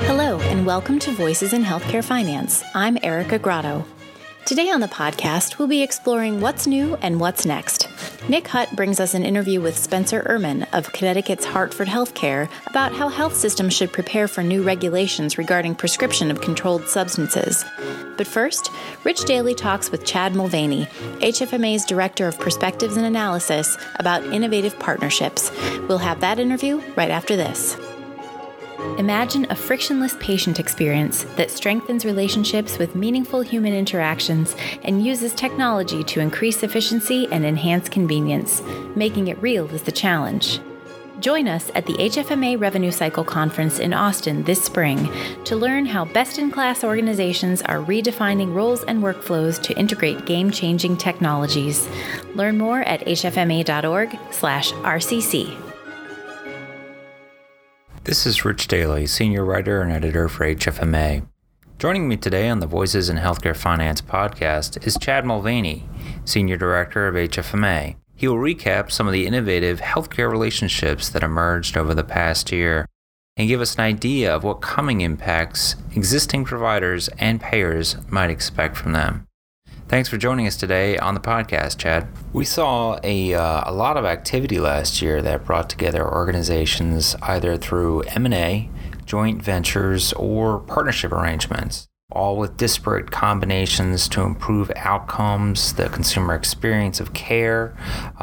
Hello, and welcome to Voices in Healthcare Finance. I'm Erica Grotto. Today on the podcast, we'll be exploring what's new and what's next. Nick Hutt brings us an interview with Spencer Ehrman of Connecticut's Hartford Healthcare about how health systems should prepare for new regulations regarding prescription of controlled substances. But first, Rich Daly talks with Chad Mulvaney, HFMA's Director of Perspectives and Analysis, about innovative partnerships. We'll have that interview right after this. Imagine a frictionless patient experience that strengthens relationships with meaningful human interactions and uses technology to increase efficiency and enhance convenience. Making it real is the challenge. Join us at the HFMA Revenue Cycle Conference in Austin this spring to learn how best-in-class organizations are redefining roles and workflows to integrate game-changing technologies. Learn more at hfma.org/RCC. This is Rich Daly, Senior Writer and Editor for HFMA. Joining me today on the Voices in Healthcare Finance podcast is Chad Mulvaney, Senior Director of HFMA. He will recap some of the innovative healthcare relationships that emerged over the past year and give us an idea of what coming impacts existing providers and payers might expect from them. Thanks for joining us today on the podcast, Chad. We saw a lot of activity last year that brought together organizations either through M&A, joint ventures, or partnership arrangements, all with disparate combinations to improve outcomes, the consumer experience of care,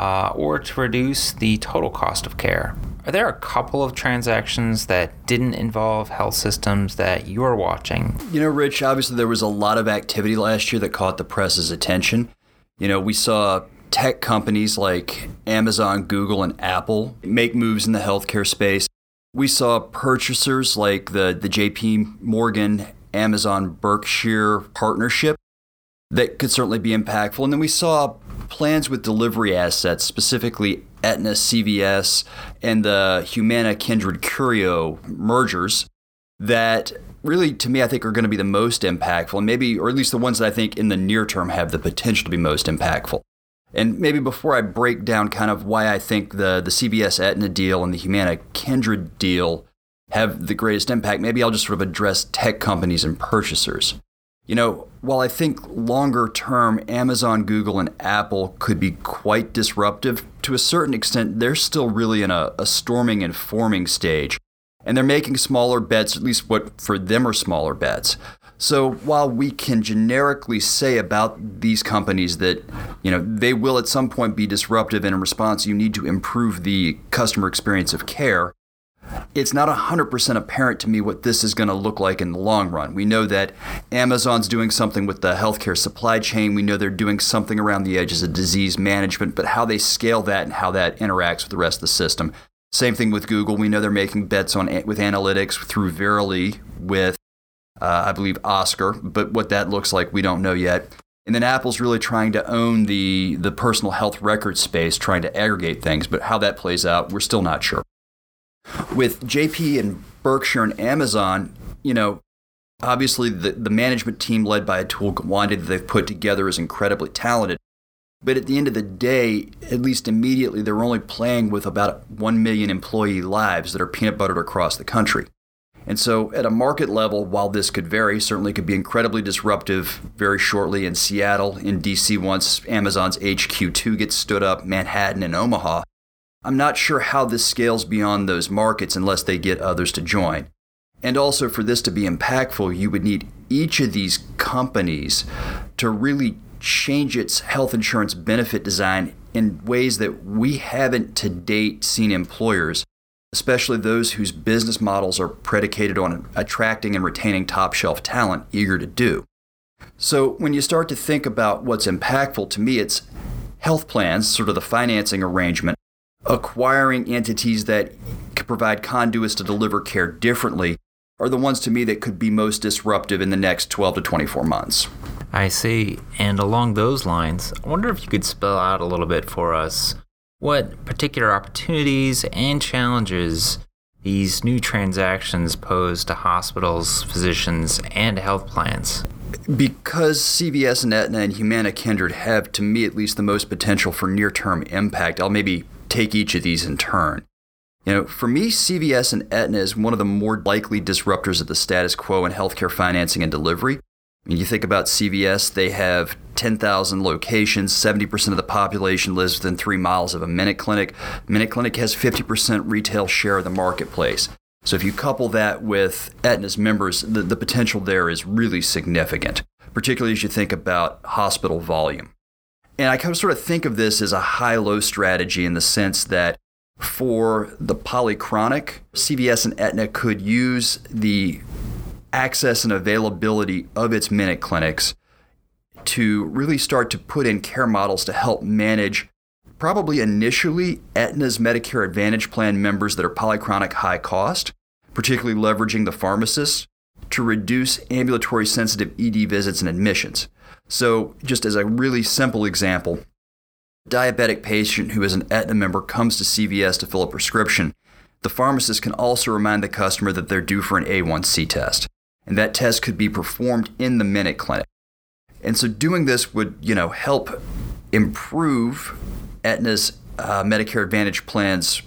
or to reduce the total cost of care. Are there a couple of transactions that didn't involve health systems that you're watching? You know, Rich, obviously there was a lot of activity last year that caught the press's attention. We saw tech companies like Amazon, Google, and Apple make moves in the healthcare space. We saw purchasers like the JP Morgan, Amazon, Berkshire partnership that could certainly be impactful. And then we saw plans with delivery assets, specifically Aetna, CVS, and the Humana, Kindred, Curio mergers that really, to me, I think are going to be the most impactful, and maybe, or at least the ones that I think in the near term have the potential to be most impactful. And maybe before I break down kind of why I think the CVS Aetna deal and the Humana Kindred deal have the greatest impact, maybe I'll just sort of address tech companies and purchasers. While I think longer term, Amazon, Google, and Apple could be quite disruptive, to a certain extent, they're still really in a storming and forming stage. And they're making smaller bets, at least what for them are smaller bets. So while we can generically say about these companies that, they will at some point be disruptive, and in response, you need to improve the customer experience of care, it's not 100% apparent to me what this is going to look like in the long run. We know that Amazon's doing something with the healthcare supply chain. We know they're doing something around the edges of disease management, but how they scale that and how that interacts with the rest of the system. Same thing with Google. We know they're making bets with analytics through Verily with, I believe, Oscar, but what that looks like, we don't know yet. And then Apple's really trying to own the personal health record space, trying to aggregate things, but how that plays out, we're still not sure. With JP and Berkshire and Amazon, obviously the management team led by Atul Gawande that they've put together is incredibly talented. But at the end of the day, at least immediately, they're only playing with about 1 million employee lives that are peanut buttered across the country. And so at a market level, while this could vary, certainly could be incredibly disruptive very shortly in Seattle, in DC once Amazon's HQ2 gets stood up, Manhattan and Omaha. I'm not sure how this scales beyond those markets unless they get others to join. And also for this to be impactful, you would need each of these companies to really change its health insurance benefit design in ways that we haven't to date seen employers, especially those whose business models are predicated on attracting and retaining top shelf talent, eager to do. So when you start to think about what's impactful, to me it's health plans, sort of the financing arrangement, acquiring entities that could provide conduits to deliver care differently are the ones to me that could be most disruptive in the next 12 to 24 months. I see. And along those lines, I wonder if you could spell out a little bit for us what particular opportunities and challenges these new transactions pose to hospitals, physicians, and health plans. Because CVS and Aetna and Humana Kindred have, to me at least, the most potential for near-term impact, I'll maybe take each of these in turn. For me, CVS and Aetna is one of the more likely disruptors of the status quo in healthcare financing and delivery. You think about CVS, they have 10,000 locations, 70% of the population lives within 3 miles of a MinuteClinic. MinuteClinic has 50% retail share of the marketplace. So if you couple that with Aetna's members, the potential there is really significant, particularly as you think about hospital volume. And I kind of sort of think of this as a high-low strategy in the sense that for the polychronic, CVS and Aetna could use the access and availability of its MinuteClinics to really start to put in care models to help manage probably initially Aetna's Medicare Advantage plan members that are polychronic high cost, particularly leveraging the pharmacists to reduce ambulatory sensitive ED visits and admissions. So just as a really simple example, a diabetic patient who is an Aetna member comes to CVS to fill a prescription. The pharmacist can also remind the customer that they're due for an A1C test, and that test could be performed in the MinuteClinic. And so doing this would, help improve Aetna's Medicare Advantage plan's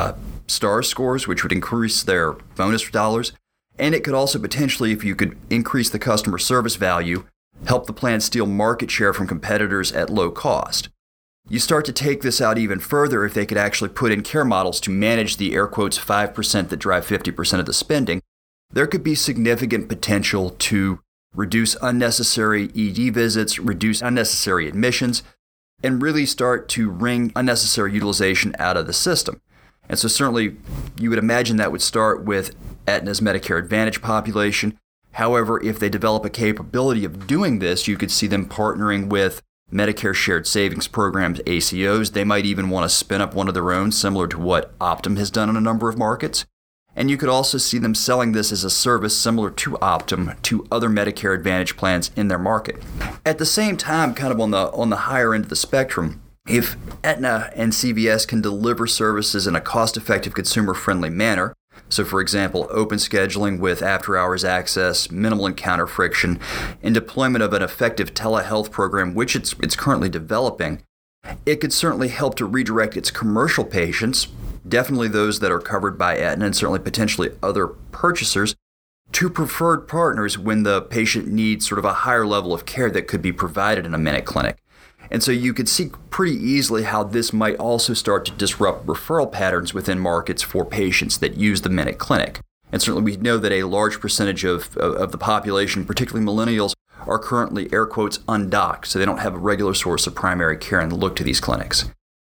STAR scores, which would increase their bonus dollars. And it could also potentially, if you could increase the customer service value, help the plan steal market share from competitors at low cost. You start to take this out even further if they could actually put in care models to manage the air quotes 5% that drive 50% of the spending. There could be significant potential to reduce unnecessary ED visits, reduce unnecessary admissions, and really start to wring unnecessary utilization out of the system. And so certainly you would imagine that would start with Aetna's Medicare Advantage population. However, if they develop a capability of doing this, you could see them partnering with Medicare Shared Savings Programs, ACOs. They might even want to spin up one of their own, similar to what Optum has done in a number of markets. And you could also see them selling this as a service similar to Optum to other Medicare Advantage plans in their market. At the same time, kind of on the higher end of the spectrum, if Aetna and CVS can deliver services in a cost-effective, consumer-friendly manner, so for example, open scheduling with after-hours access, minimal encounter friction, and deployment of an effective telehealth program, which it's currently developing, it could certainly help to redirect its commercial patients, definitely those that are covered by Aetna and certainly potentially other purchasers, to preferred partners when the patient needs sort of a higher level of care that could be provided in a MinuteClinic. And so you could see pretty easily how this might also start to disrupt referral patterns within markets for patients that use the MinuteClinic. And certainly we know that a large percentage of the population, particularly millennials, are currently, air quotes, undocked, so they don't have a regular source of primary care and look to these clinics.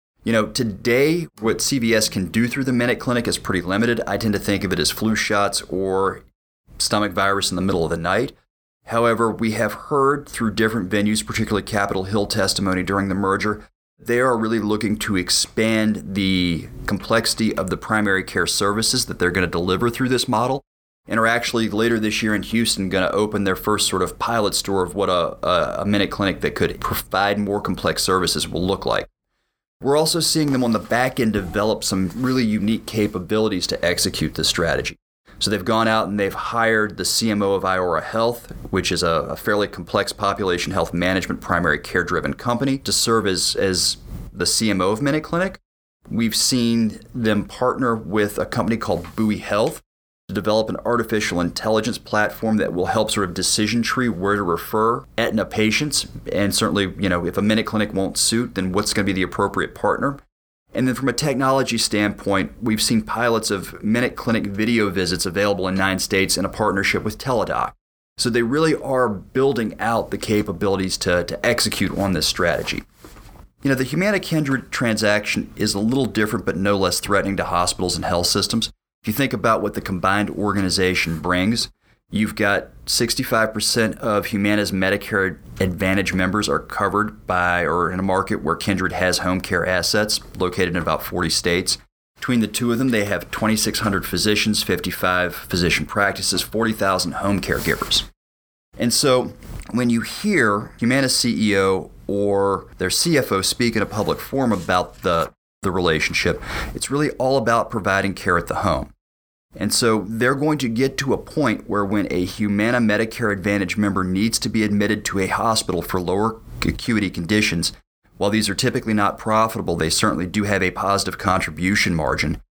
Today, what CVS can do through the MinuteClinic is pretty limited. I tend to think of it as flu shots or stomach virus in the middle of the night. However, we have heard through different venues, particularly Capitol Hill testimony during the merger, they are really looking to expand the complexity of the primary care services that they're going to deliver through this model, and are actually later this year in Houston going to open their first sort of pilot store of what a MinuteClinic that could provide more complex services will look like. We're also seeing them on the back end develop some really unique capabilities to execute this strategy. So they've gone out and they've hired the CMO of Iora Health, which is a fairly complex population health management primary care-driven company, to serve as the CMO of MinuteClinic. We've seen them partner with a company called Buoy Health to develop an artificial intelligence platform that will help sort of decision tree where to refer Aetna patients. And certainly, if a MinuteClinic won't suit, then what's going to be the appropriate partner? And then from a technology standpoint, we've seen pilots of MinuteClinic video visits available in 9 states in a partnership with Teladoc. So they really are building out the capabilities to execute on this strategy. The Humana-Kindred transaction is a little different but no less threatening to hospitals and health systems. If you think about what the combined organization brings, you've got 65% of Humana's Medicare Advantage members are covered by or in a market where Kindred has home care assets located in about 40 states. Between the two of them, they have 2,600 physicians, 55 physician practices, 40,000 home caregivers. And so when you hear Humana's CEO or their CFO speak in a public forum about the relationship, it's really all about providing care at the home. And so they're going to get to a point where when a Humana Medicare Advantage member needs to be admitted to a hospital for lower acuity conditions, while these are typically not profitable, they certainly do have a positive contribution margin.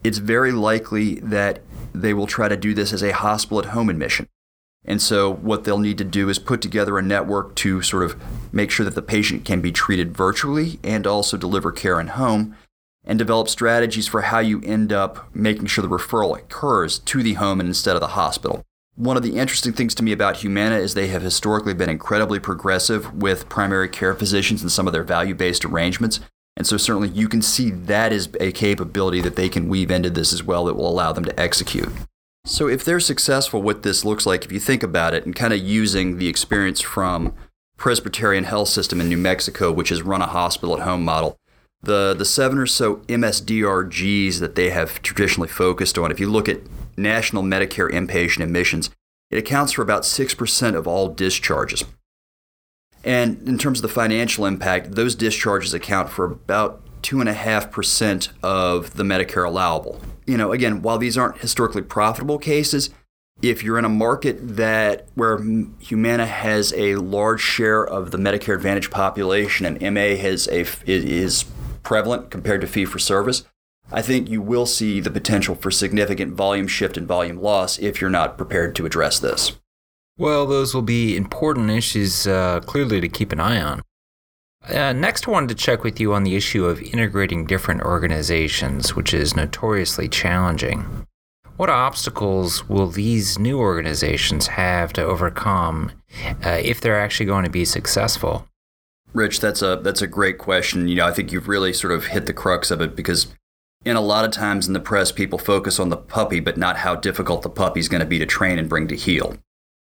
it's very likely that they will try to do this as a hospital-at-home admission. And so what they'll need to do is put together a network to sort of make sure that the patient can be treated virtually and also deliver care in home, and develop strategies for how you end up making sure the referral occurs to the home and instead of the hospital. One of the interesting things to me about Humana is they have historically been incredibly progressive with primary care physicians and some of their value-based arrangements. And so certainly you can see that is a capability that they can weave into this as well that will allow them to execute. So if they're successful, what this looks like, if you think about it and kind of using the experience from Presbyterian Health System in New Mexico, which has run a hospital-at-home model, the 7 or so MSDRGs that they have traditionally focused on, if you look at national Medicare inpatient admissions, it accounts for about 6% of all discharges. And in terms of the financial impact, those discharges account for about 2.5% of the Medicare allowable. Again, while these aren't historically profitable cases, if you're in a market where Humana has a large share of the Medicare Advantage population and MA is prevalent compared to fee-for-service, I think you will see the potential for significant volume shift and volume loss if you're not prepared to address this. Well, those will be important issues clearly to keep an eye on. Next, I wanted to check with you on the issue of integrating different organizations, which is notoriously challenging. What obstacles will these new organizations have to overcome if they're actually going to be successful? Rich, that's a great question. I think you've really sort of hit the crux of it, because in a lot of times in the press, people focus on the puppy, but not how difficult the puppy's going to be to train and bring to heel.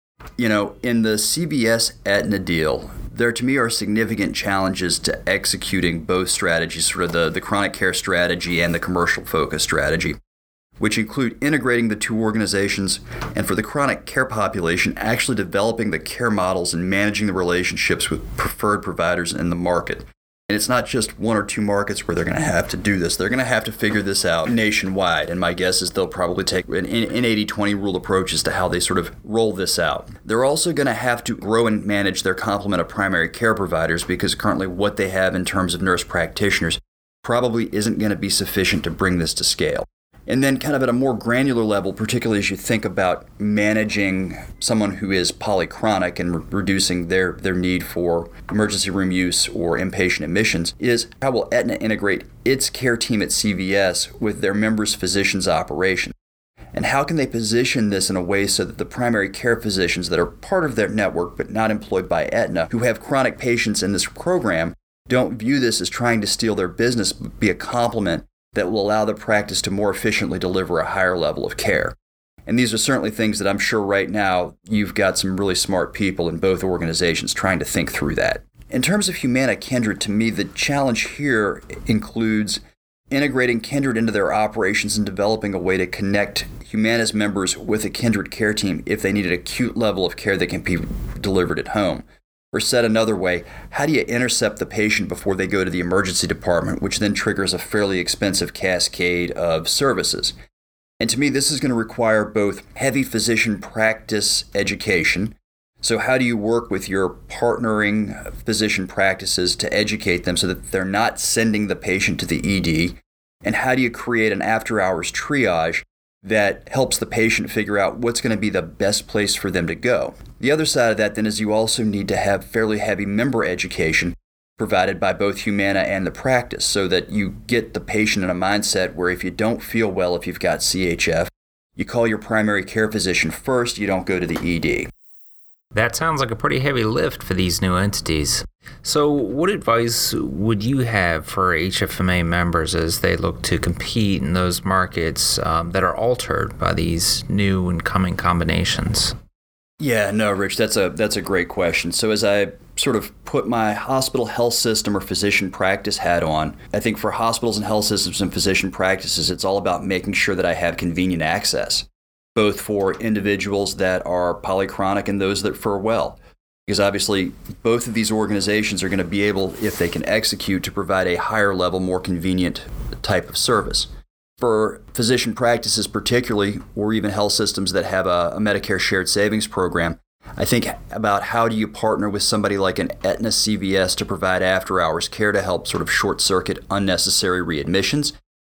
In the CVS Aetna deal, there to me are significant challenges to executing both strategies, sort of the chronic care strategy and the commercial focus strategy, which include integrating the two organizations, and for the chronic care population, actually developing the care models and managing the relationships with preferred providers in the market. And it's not just one or two markets where they're going to have to do this. They're going to have to figure this out nationwide. And my guess is they'll probably take an 80-20 rule approach as to how they sort of roll this out. They're also going to have to grow and manage their complement of primary care providers, because currently what they have in terms of nurse practitioners probably isn't going to be sufficient to bring this to scale. And then kind of at a more granular level, particularly as you think about managing someone who is polychronic and reducing their need for emergency room use or inpatient admissions, is how will Aetna integrate its care team at CVS with their members' physicians' operation? And how can they position this in a way so that the primary care physicians that are part of their network but not employed by Aetna, who have chronic patients in this program, don't view this as trying to steal their business, but be a complement that will allow the practice to more efficiently deliver a higher level of care. And these are certainly things that I'm sure right now you've got some really smart people in both organizations trying to think through that. In terms of Humana Kindred, to me, the challenge here includes integrating Kindred into their operations and developing a way to connect Humana's members with a Kindred care team if they need an acute level of care that can be delivered at home. Or said another way, how do you intercept the patient before they go to the emergency department, which then triggers a fairly expensive cascade of services? And to me, this is going to require both heavy physician practice education. So how do you work with your partnering physician practices to educate them so that they're not sending the patient to the ED? And how do you create an after-hours triage that helps the patient figure out what's going to be the best place for them to go? The other side of that then is you also need to have fairly heavy member education provided by both Humana and the practice, so that you get the patient in a mindset where if you don't feel well, if you've got CHF, you call your primary care physician first, you don't go to the ED. That sounds like a pretty heavy lift for these new entities. So what advice would you have for HFMA members as they look to compete in those markets that are altered by these new and coming combinations? Yeah, no, Rich, that's a great question. So as I sort of put my hospital health system or physician practice hat on, I think for hospitals and health systems and physician practices, it's all about making sure that I have convenient access, both for individuals that are polychronic and those that are well. Because obviously, both of these organizations are going to be able, if they can execute, to provide a higher level, more convenient type of service. For physician practices particularly, or even health systems that have a Medicare shared savings program, I think about how do you partner with somebody like an Aetna CVS to provide after-hours care to help sort of short-circuit unnecessary readmissions,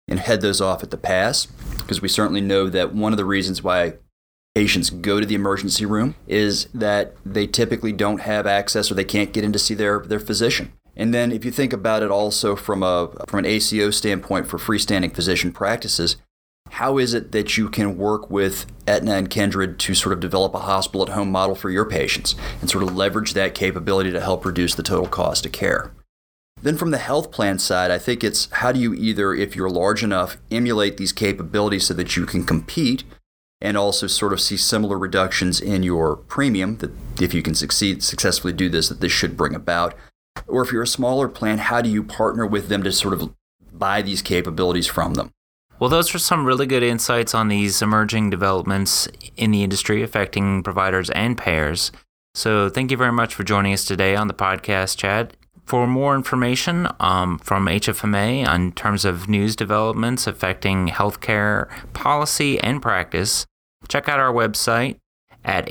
and head those off at the pass, because we certainly know that one of the reasons why patients go to the emergency room is that they typically don't have access or they can't get in to see their physician. And then if you think about it also from an ACO standpoint for freestanding physician practices, how is it that you can work with Aetna and Kindred to sort of develop a hospital-at-home model for your patients and sort of leverage that capability to help reduce the total cost of care? Then from the health plan side, I think it's how do you either, if you're large enough, emulate these capabilities so that you can compete and also sort of see similar reductions in your premium, that if you can successfully do this, that this should bring about. Or if you're a smaller plan, how do you partner with them to sort of buy these capabilities from them? Well, those are some really good insights on these emerging developments in the industry affecting providers and payers. So thank you very much for joining us today on the podcast, Chad. For more information from HFMA in terms of news developments affecting healthcare policy and practice, check out our website at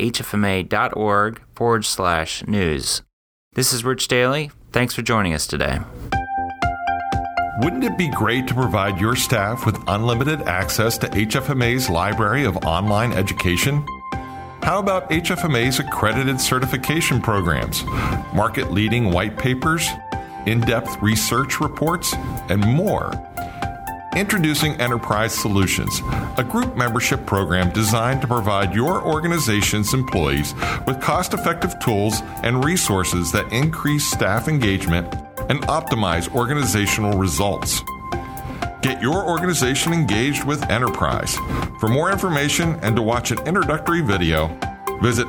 hfma.org/news. This is Rich Daly. Thanks for joining us today. Wouldn't it be great to provide your staff with unlimited access to HFMA's library of online education? How about HFMA's accredited certification programs, market-leading white papers, in-depth research reports, and more? Introducing Enterprise Solutions, a group membership program designed to provide your organization's employees with cost-effective tools and resources that increase staff engagement and optimize organizational results. Get your organization engaged with Enterprise. For more information and to watch an introductory video, visit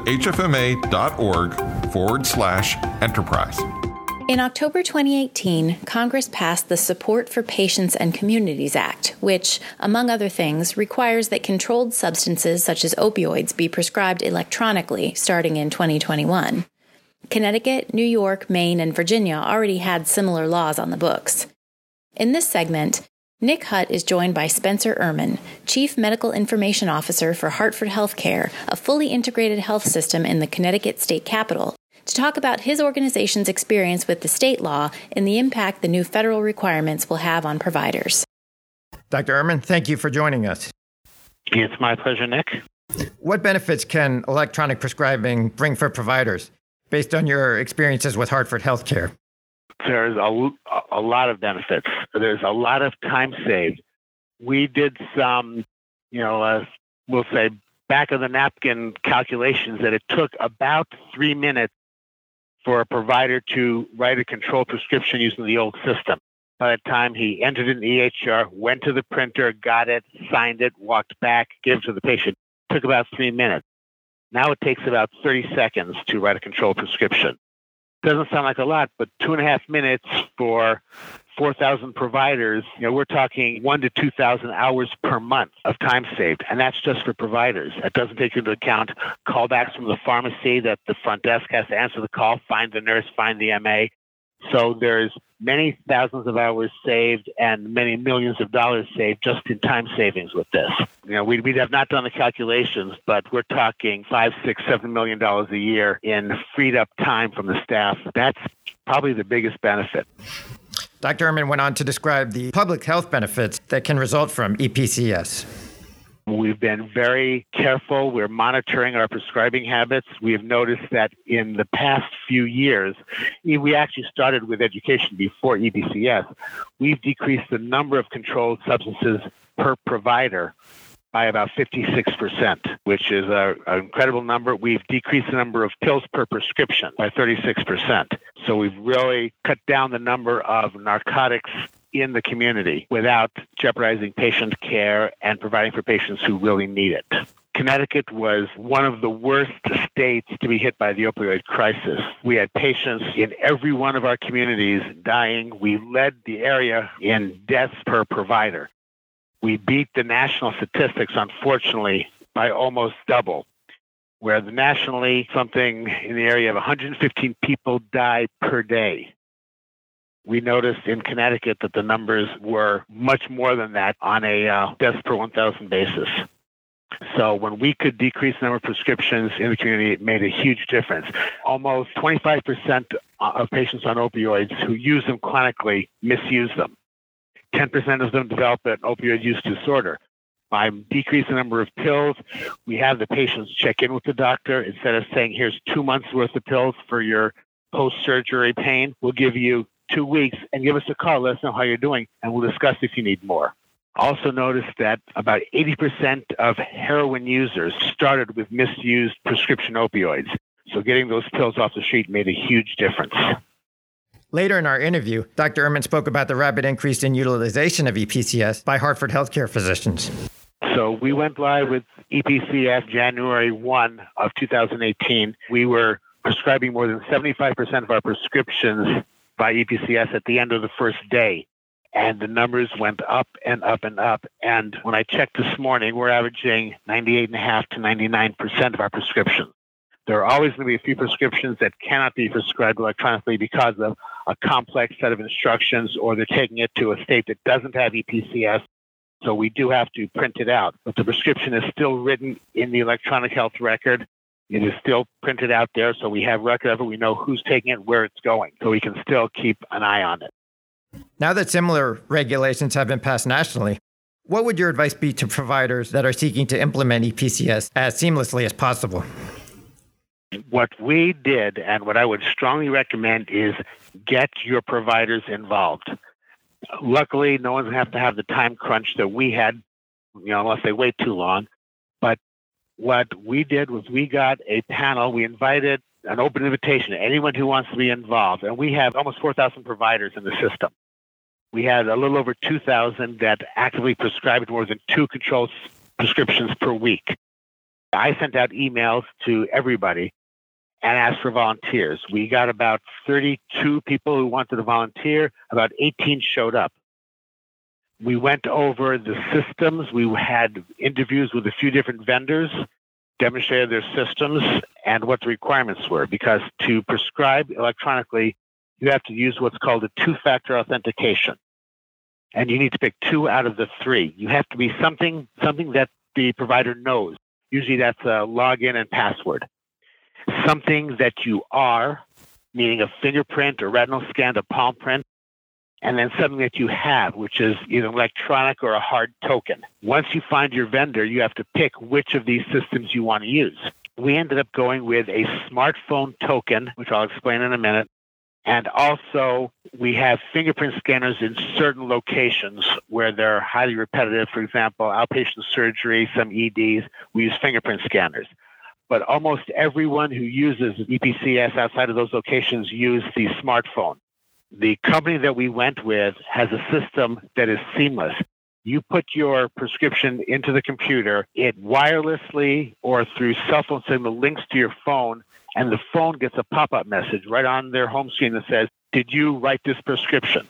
hfma.org/enterprise. In October 2018, Congress passed the Support for Patients and Communities Act, which, among other things, requires that controlled substances such as opioids be prescribed electronically starting in 2021. Connecticut, New York, Maine, and Virginia already had similar laws on the books. In this segment, Nick Hutt is joined by Spencer Ehrman, Chief Medical Information Officer for Hartford Healthcare, a fully integrated health system in the Connecticut state capital, to talk about his organization's experience with the state law and the impact the new federal requirements will have on providers. Dr. Ehrman, thank you for joining us. It's my pleasure, Nick. What benefits can electronic prescribing bring for providers, based on your experiences with Hartford Healthcare? There's a lot of benefits. There's a lot of time saved. We did some, we'll say back of the napkin calculations that it took about 3 minutes for a provider to write a controlled prescription using the old system. By the time he entered in the EHR, went to the printer, got it, signed it, walked back, gave it to the patient, it took about 3 minutes. Now it takes about 30 seconds to write a controlled prescription. Doesn't sound like a lot, but 2.5 minutes for 4,000 providers, we're talking 1,000 to 2,000 hours per month of time saved. And that's just for providers. That doesn't take into account callbacks from the pharmacy that the front desk has to answer the call, find the nurse, find the MA. So there's many thousands of hours saved and many millions of dollars saved just in time savings with this. We have not done the calculations, but we're talking $5, $6, $7 million a year in freed up time from the staff. That's probably the biggest benefit. Dr. Ehrman went on to describe the public health benefits that can result from EPCS. We've been very careful. We're monitoring our prescribing habits. We have noticed that in the past few years, we actually started with education before EPCS. We've decreased the number of controlled substances per provider by about 56%, which is an incredible number. We've decreased the number of pills per prescription by 36%. So we've really cut down the number of narcotics in the community without jeopardizing patient care and providing for patients who really need it. Connecticut was one of the worst states to be hit by the opioid crisis. We had patients in every one of our communities dying. We led the area in deaths per provider. We beat the national statistics, unfortunately, by almost double, where nationally something in the area of 115 people die per day. We noticed in Connecticut that the numbers were much more than that on a deaths per 1,000 basis. So when we could decrease the number of prescriptions in the community, it made a huge difference. Almost 25% of patients on opioids who use them chronically misuse them. 10% of them develop an opioid use disorder. By decreasing the number of pills, we have the patients check in with the doctor. Instead of saying, here's 2 months worth of pills for your post-surgery pain, we'll give you 2 weeks and give us a call. Let us know how you're doing, and we'll discuss if you need more. Also notice that about 80% of heroin users started with misused prescription opioids. So getting those pills off the street made a huge difference. Later in our interview, Dr. Ehrman spoke about the rapid increase in utilization of EPCS by Hartford healthcare physicians. So we went live with EPCS January 1 of 2018. We were prescribing more than 75% of our prescriptions by EPCS at the end of the first day. And the numbers went up and up and up. And when I checked this morning, we're averaging 98.5% to 99% of our prescriptions. There are always going to be a few prescriptions that cannot be prescribed electronically because of a complex set of instructions, or they're taking it to a state that doesn't have EPCS. So we do have to print it out. But the prescription is still written in the electronic health record. It is still printed out there, so we have record of it. We know who's taking it, where it's going, so we can still keep an eye on it. Now that similar regulations have been passed nationally, what would your advice be to providers that are seeking to implement EPCS as seamlessly as possible? What we did, and what I would strongly recommend, is get your providers involved. Luckily, no one's going to have the time crunch that we had, unless they wait too long. But what we did was we got a panel. We invited an open invitation to anyone who wants to be involved. And we have almost 4,000 providers in the system. We had a little over 2,000 that actively prescribed more than 2 controlled prescriptions per week. I sent out emails to everybody and asked for volunteers. We got about 32 people who wanted to volunteer. About 18 showed up. We went over the systems. We had interviews with a few different vendors, demonstrated their systems and what the requirements were. Because to prescribe electronically, you have to use what's called a 2-factor authentication. And you need to pick 2 out of the 3. You have to be something that the provider knows. Usually that's a login and password. Something that you are, meaning a fingerprint, a retinal scan, a palm print, and then something that you have, which is either electronic or a hard token. Once you find your vendor, you have to pick which of these systems you want to use. We ended up going with a smartphone token, which I'll explain in a minute. And also, we have fingerprint scanners in certain locations where they're highly repetitive. For example, outpatient surgery, some EDs, we use fingerprint scanners. But almost everyone who uses EPCS outside of those locations use the smartphone. The company that we went with has a system that is seamless. You put your prescription into the computer, it wirelessly or through cell phone signal links to your phone, and the phone gets a pop-up message right on their home screen that says, did you write this prescription?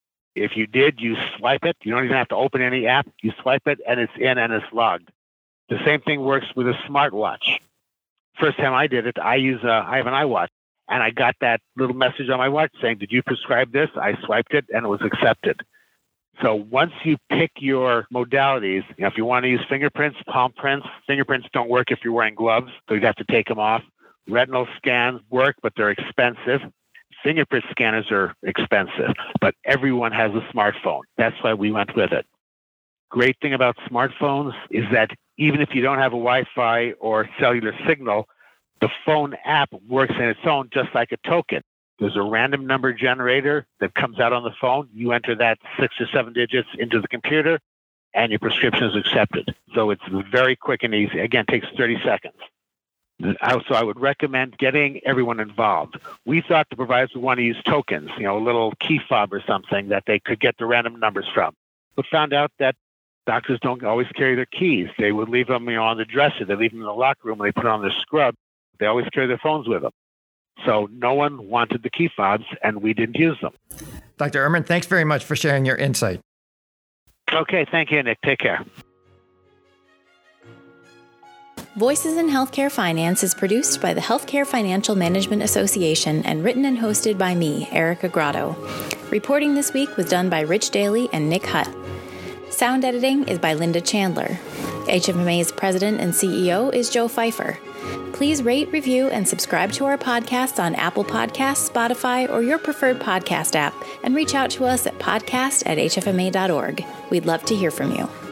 If you did, you swipe it. You don't even have to open any app. You swipe it, and it's in and it's logged. The same thing works with a smartwatch. First time I did it, I have an iWatch, and I got that little message on my watch saying, did you prescribe this? I swiped it, and it was accepted. So once you pick your modalities, if you want to use fingerprints, palm prints, fingerprints don't work if you're wearing gloves, so you have to take them off. Retinal scans work, but they're expensive. Fingerprint scanners are expensive, but everyone has a smartphone. That's why we went with it. Great thing about smartphones is that even if you don't have a Wi-Fi or cellular signal, the phone app works in its own just like a token. There's a random number generator that comes out on the phone. You enter that 6 or 7 digits into the computer, and your prescription is accepted. So it's very quick and easy. Again, it takes 30 seconds. So I would recommend getting everyone involved. We thought the providers would want to use tokens, a little key fob or something that they could get the random numbers from. But found out that doctors don't always carry their keys. They would leave them on the dresser. They leave them in the locker room. They put it on their scrub. They always carry their phones with them. So no one wanted the key fobs, and we didn't use them. Dr. Ehrman, thanks very much for sharing your insight. Okay, thank you, Nick. Take care. Voices in Healthcare Finance is produced by the Healthcare Financial Management Association and written and hosted by me, Erica Grotto. Reporting this week was done by Rich Daly and Nick Hutt. Sound editing is by Linda Chandler. HFMA's president and CEO is Joe Pfeiffer. Please rate, review, and subscribe to our podcast on Apple Podcasts, Spotify, or your preferred podcast app, and reach out to us at podcast@hfma.org. We'd love to hear from you.